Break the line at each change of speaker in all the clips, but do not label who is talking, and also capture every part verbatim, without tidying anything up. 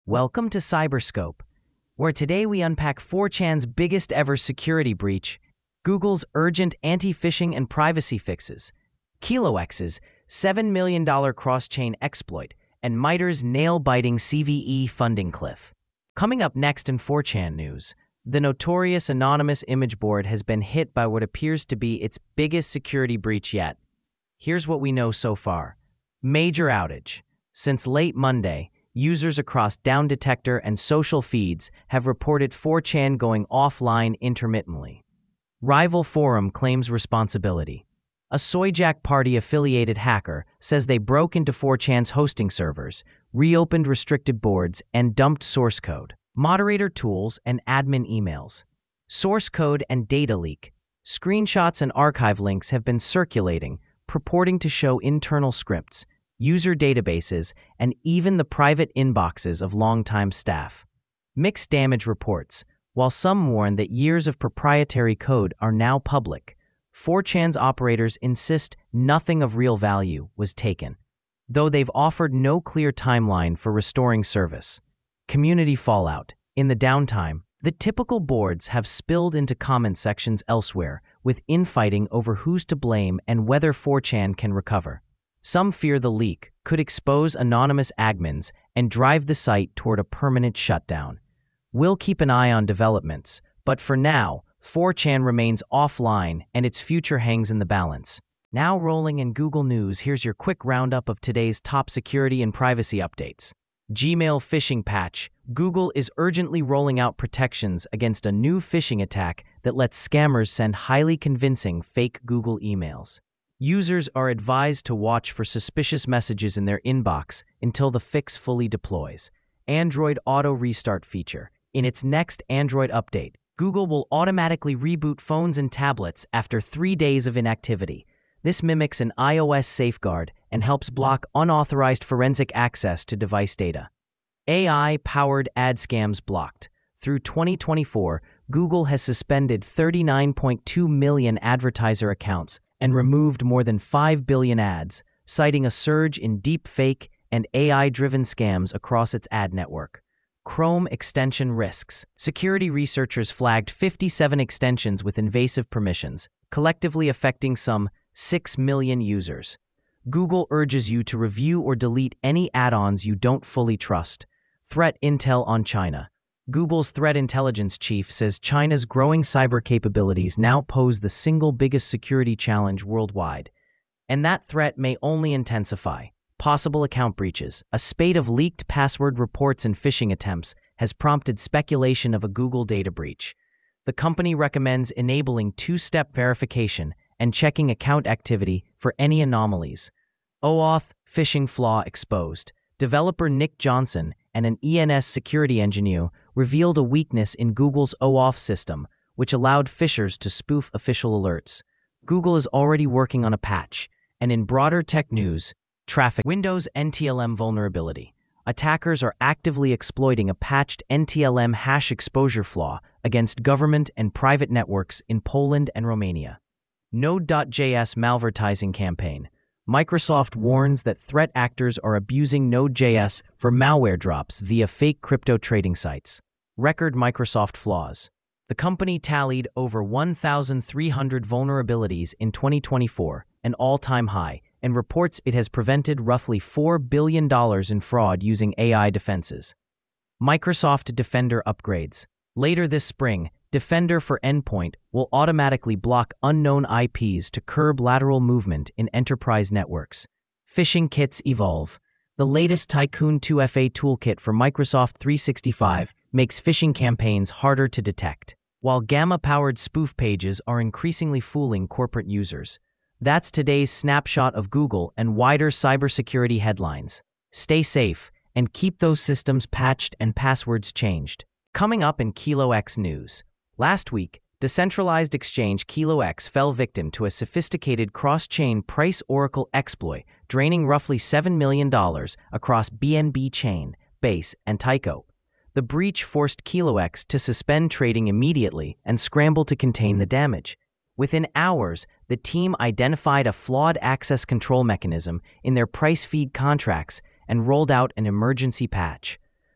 Welcome to Cyberscope, where today we unpack four chan's biggest ever security breach, Google's urgent anti-phishing and privacy fixes, KiloX's seven million dollars cross-chain exploit, and MITRE's nail-biting C V E funding cliff. Coming up next in four chan news, the notorious anonymous image board has been hit by what appears to be its biggest security breach yet. Here's what we know so far. Major outage. Since late Monday, users across Downdetector and social feeds have reported four chan going offline intermittently. Rival Forum claims responsibility. A Soyjack Party-affiliated hacker says they broke into four chan's hosting servers, reopened restricted boards, and dumped source code, moderator tools, and admin emails. Source code and data leak. Screenshots and archive links have been circulating, purporting to show internal scripts, user databases, and even the private inboxes of longtime staff. Mixed damage reports. While some warn that years of proprietary code are now public, four chan's operators insist nothing of real value was taken, though they've offered no clear timeline for restoring service. Community fallout. In the downtime, the typical boards have spilled into comment sections elsewhere, with infighting over who's to blame and whether four chan can recover. Some fear the leak could expose anonymous admins and drive the site toward a permanent shutdown. We'll keep an eye on developments, but for now, four chan remains offline and its future hangs in the balance. Now rolling in Google News, here's your quick roundup of today's top security and privacy updates. Gmail phishing patch. Google is urgently rolling out protections against a new phishing attack that lets scammers send highly convincing fake Google emails. Users are advised to watch for suspicious messages in their inbox until the fix fully deploys. Android Auto Restart feature. In its next Android update, Google will automatically reboot phones and tablets after three days of inactivity. This mimics an iOS safeguard and helps block unauthorized forensic access to device data. A I-powered ad scams blocked. Through twenty twenty-four, Google has suspended thirty-nine point two million advertiser accounts and removed more than five billion ads, citing a surge in deepfake and A I-driven scams across its ad network. Chrome extension risks. Security researchers flagged fifty-seven extensions with invasive permissions, collectively affecting some six million users. Google urges you to review or delete any add-ons you don't fully trust. Threat intel on China. Google's threat intelligence chief says China's growing cyber capabilities now pose the single biggest security challenge worldwide, and that threat may only intensify. Possible account breaches. A spate of leaked password reports and phishing attempts has prompted speculation of a Google data breach. The company recommends enabling two-step verification and checking account activity for any anomalies. OAuth phishing flaw exposed. Developer Nick Johnson and an E N S security engineer revealed a weakness in Google's OAuth system, which allowed phishers to spoof official alerts. Google is already working on a patch, and in broader tech news, traffic. Windows N T L M vulnerability. Attackers are actively exploiting a patched N T L M hash exposure flaw against government and private networks in Poland and Romania. Node dot J S malvertising campaign. Microsoft warns that threat actors are abusing Node dot J S for malware drops via fake crypto trading sites. Record Microsoft flaws. The company tallied over one thousand three hundred vulnerabilities in twenty twenty-four, an all-time high, and reports it has prevented roughly four billion dollars in fraud using A I defenses. Microsoft Defender upgrades. Later this spring, Defender for Endpoint will automatically block unknown I Ps to curb lateral movement in enterprise networks. Phishing kits evolve. The latest Tycoon two F A toolkit for Microsoft three sixty-five makes phishing campaigns harder to detect, while Gamma-powered spoof pages are increasingly fooling corporate users. That's today's snapshot of Google and wider cybersecurity headlines. Stay safe and keep those systems patched and passwords changed. Coming up in KiloX news. Last week, decentralized exchange KiloX fell victim to a sophisticated cross-chain price oracle exploit, draining roughly seven million dollars across B N B Chain, Base, and Tyco. The breach forced KiloX to suspend trading immediately and scramble to contain the damage. Within hours, the team identified a flawed access control mechanism in their price feed contracts and rolled out an emergency patch.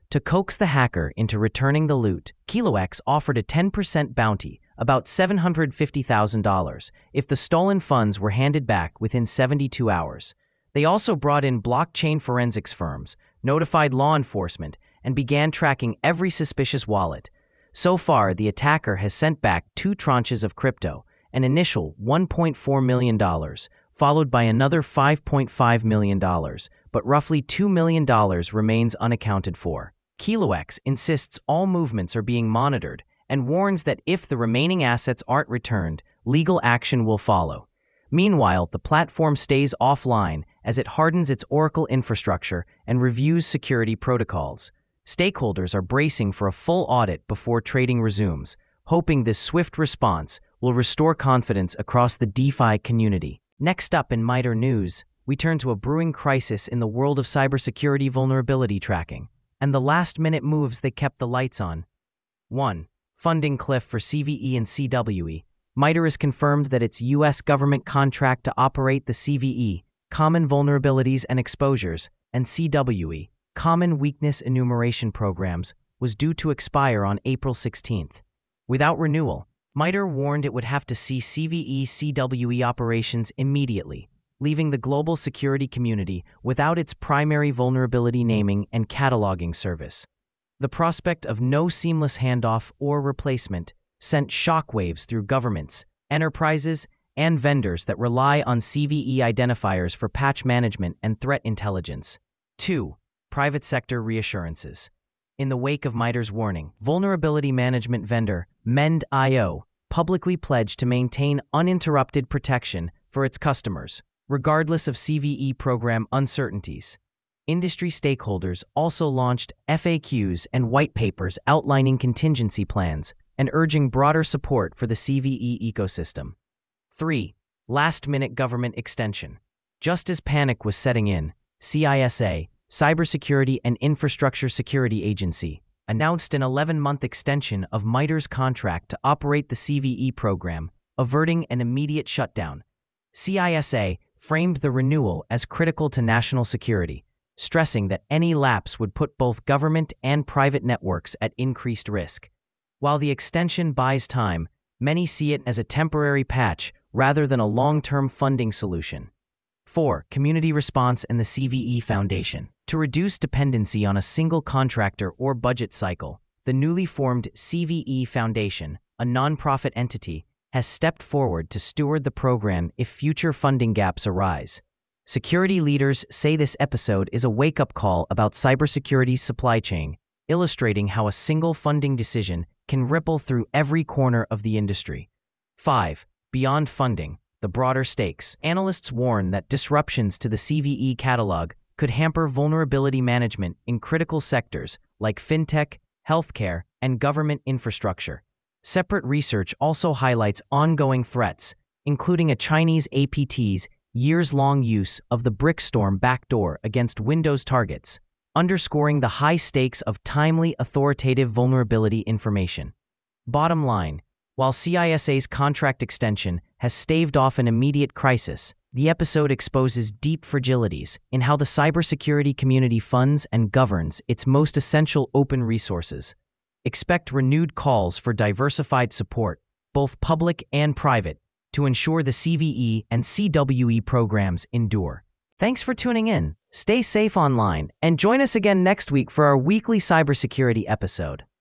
To coax the hacker into returning the loot, KiloX offered a ten percent bounty, about seven hundred fifty thousand dollars, if the stolen funds were handed back within seventy-two hours. They also brought in blockchain forensics firms, notified law enforcement, and began tracking every suspicious wallet. So far, the attacker has sent back two tranches of crypto, an initial one point four million dollars, followed by another five point five million dollars, but roughly two million dollars remains unaccounted for. KiloX insists all movements are being monitored and warns that if the remaining assets aren't returned, legal action will follow. Meanwhile, the platform stays offline as it hardens its Oracle infrastructure and reviews security protocols. Stakeholders are bracing for a full audit before trading resumes, hoping this swift response will restore confidence across the DeFi community. Next up in MITRE news, we turn to a brewing crisis in the world of cybersecurity vulnerability tracking, and the last-minute moves that kept the lights on. one. Funding cliff for C V E and C W E. MITRE has confirmed that its U S government contract to operate the C V E, Common Vulnerabilities and Exposures, and C W E, Common Weakness Enumeration Programs, was due to expire on April sixteenth. Without renewal, MITRE warned it would have to cease C V E C W E operations immediately, leaving the global security community without its primary vulnerability naming and cataloging service. The prospect of no seamless handoff or replacement sent shockwaves through governments, enterprises, and vendors that rely on C V E identifiers for patch management and threat intelligence. two. Private sector reassurances. In the wake of MITRE's warning, vulnerability management vendor Mend dot i o publicly pledged to maintain uninterrupted protection for its customers, regardless of C V E program uncertainties. Industry stakeholders also launched F A Qs and white papers outlining contingency plans and urging broader support for the C V E ecosystem. three. Last-minute government extension. Just as panic was setting in, C I S A, Cybersecurity and Infrastructure Security Agency, announced an eleven-month extension of MITRE's contract to operate the C V E program, averting an immediate shutdown. C I S A framed the renewal as critical to national security, stressing that any lapse would put both government and private networks at increased risk. While the extension buys time, many see it as a temporary patch rather than a long-term funding solution. four. Community response and the C V E Foundation. To reduce dependency on a single contractor or budget cycle, the newly formed C V E Foundation, a nonprofit entity, has stepped forward to steward the program if future funding gaps arise. Security leaders say this episode is a wake-up call about cybersecurity's supply chain, illustrating how a single funding decision can ripple through every corner of the industry. five. Beyond funding, the broader stakes. Analysts warn that disruptions to the C V E catalog could hamper vulnerability management in critical sectors like fintech, healthcare, and government infrastructure. Separate research also highlights ongoing threats, including a Chinese A P T's years-long use of the Brickstorm backdoor against Windows targets, underscoring the high stakes of timely, authoritative vulnerability information. Bottom line, while C I S A's contract extension has staved off an immediate crisis, the episode exposes deep fragilities in how the cybersecurity community funds and governs its most essential open resources. Expect renewed calls for diversified support, both public and private, to ensure the C V E and C W E programs endure. Thanks for tuning in. Stay safe online and join us again next week for our weekly cybersecurity episode.